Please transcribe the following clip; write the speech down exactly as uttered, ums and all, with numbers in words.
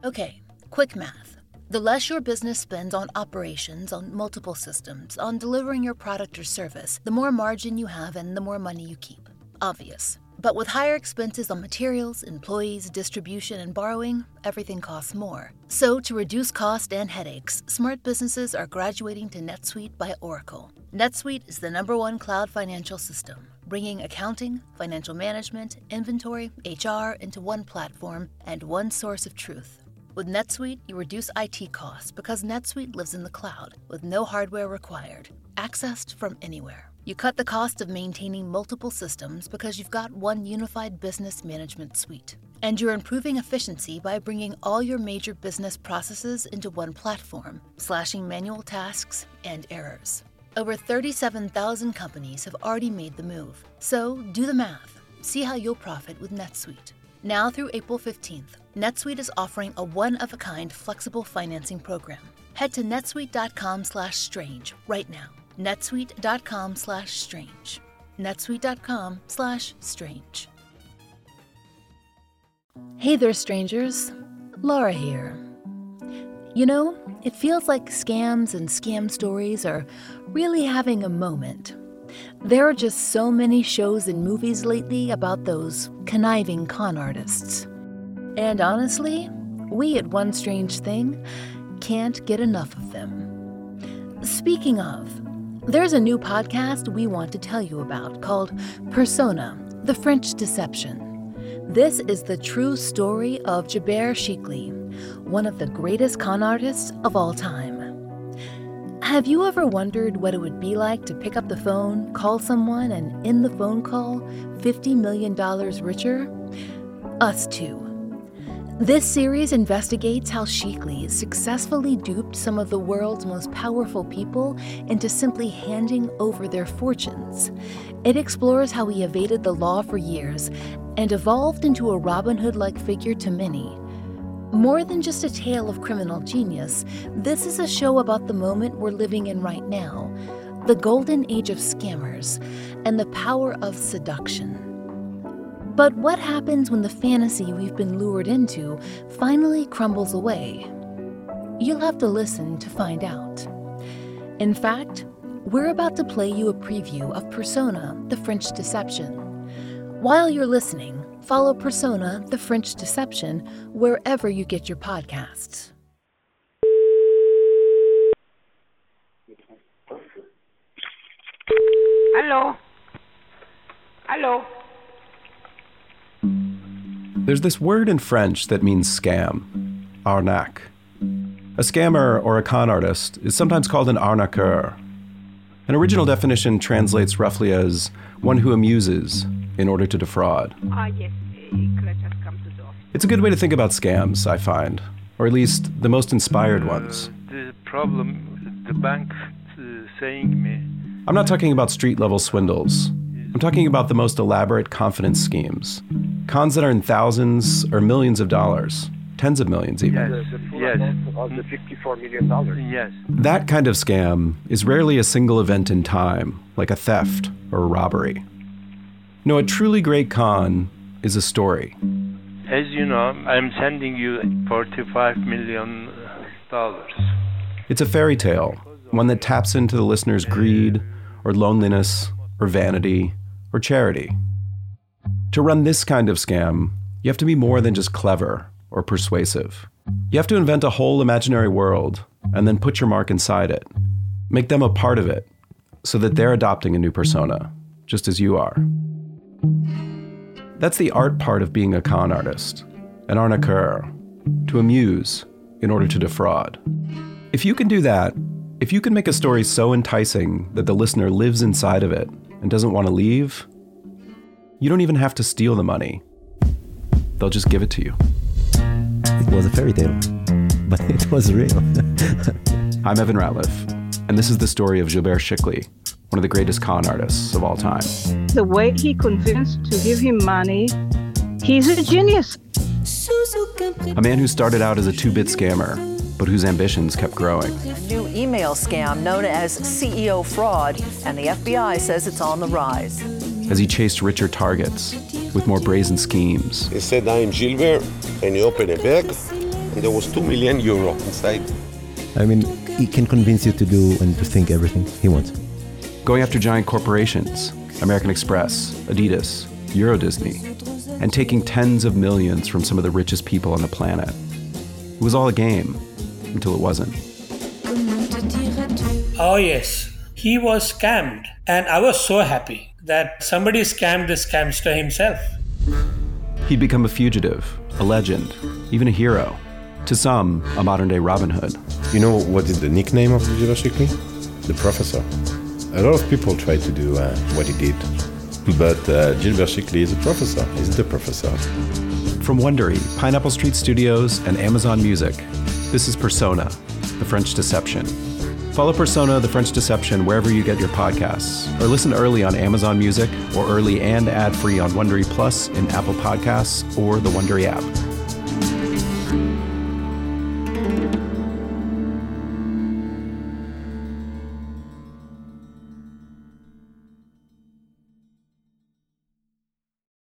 Okay, quick math. The less your business spends on operations, on multiple systems, on delivering your product or service, the more margin you have and the more money you keep. Obvious. But with higher expenses on materials, employees, distribution, and borrowing, everything costs more. So to reduce cost and headaches, smart businesses are graduating to NetSuite by Oracle. NetSuite is the number one cloud financial system, bringing accounting, financial management, inventory, H R into one platform and one source of truth. With NetSuite, you reduce I T costs because NetSuite lives in the cloud with no hardware required, accessed from anywhere. You cut the cost of maintaining multiple systems because you've got one unified business management suite. And you're improving efficiency by bringing all your major business processes into one platform, slashing manual tasks and errors. Over thirty-seven thousand companies have already made the move. So do the math. See how you'll profit with NetSuite. Now through April fifteenth, NetSuite is offering a one-of-a-kind flexible financing program. Head to netsuite.com slash strange right now. netsuite.com slash strange. netsuite.com slash strange. Hey there, strangers. Laura here. You know, it feels like scams and scam stories are really having a moment. There are just so many shows and movies lately about those conniving con artists. And honestly, we at One Strange Thing can't get enough of them. Speaking of, there's a new podcast we want to tell you about called Persona, The French Deception. This is the true story of Joubert Chicli, one of the greatest con artists of all time. Have you ever wondered what it would be like to pick up the phone, call someone, and in the phone call, fifty million dollars richer? Us too. This series investigates how Chicli successfully duped some of the world's most powerful people into simply handing over their fortunes. It explores how he evaded the law for years and evolved into a Robin Hood-like figure to many. More than just a tale of criminal genius, this is a show about the moment we're living in right now, the golden age of scammers, and the power of seduction. But what happens when the fantasy we've been lured into finally crumbles away? You'll have to listen to find out. In fact, we're about to play you a preview of Persona, The French Deception. While you're listening, follow Persona, The French Deception wherever you get your podcasts. Hello? Hello? There's this word in French that means scam, arnaque. A scammer or a con artist is sometimes called an arnaqueur. An original definition translates roughly as one who amuses in order to defraud. Ah, yes. Could I just come to the office? It's a good way to think about scams, I find, or at least the most inspired ones. Uh, the problem, the bank uh, saying me. I'm not talking about street-level swindles. I'm talking about the most elaborate confidence schemes. Cons that are in thousands or millions of dollars, tens of millions even. Yes, The full yes. amount of the fifty-four million dollars. Yes. That kind of scam is rarely a single event in time, like a theft or a robbery. No, a truly great con is a story. As you know, I'm sending you forty-five million dollars. It's a fairy tale, one that taps into the listener's greed or loneliness or vanity or charity. To run this kind of scam, you have to be more than just clever or persuasive. You have to invent a whole imaginary world and then put your mark inside it. Make them a part of it so that they're adopting a new persona, just as you are. That's the art part of being a con artist, an arnaqueur, to amuse in order to defraud. If you can do that, if you can make a story so enticing that the listener lives inside of it and doesn't want to leave, you don't even have to steal the money. They'll just give it to you. It was a fairy tale, but it was real. I'm Evan Ratliff, and this is the story of Joubert Chicli, one of the greatest con artists of all time. The way he convinced to give him money, he's a genius. A man who started out as a two-bit scammer, but whose ambitions kept growing. A new email scam known as C E O fraud, and the F B I says it's on the rise. As he chased richer targets with more brazen schemes. He said, I'm Gilbert, and he opened a bag, and there was two million euro inside. I mean, he can convince you to do and to think everything he wants. Going after giant corporations, American Express, Adidas, Euro Disney, and taking tens of millions from some of the richest people on the planet. It was all a game, until it wasn't. Oh yes, he was scammed, and I was so happy that somebody scammed the scamster himself. He'd become a fugitive, a legend, even a hero. To some, a modern-day Robin Hood. You know what is the nickname of Gilbert Shickley? The Professor. A lot of people try to do uh, what he did, but uh, Gilbert Shickley is a professor. He's the professor. From Wondery, Pineapple Street Studios, and Amazon Music, this is Persona, The French Deception. Follow Persona, The French Deception wherever you get your podcasts, or listen early on Amazon Music, or early and ad-free on Wondery Plus in Apple Podcasts or the Wondery app.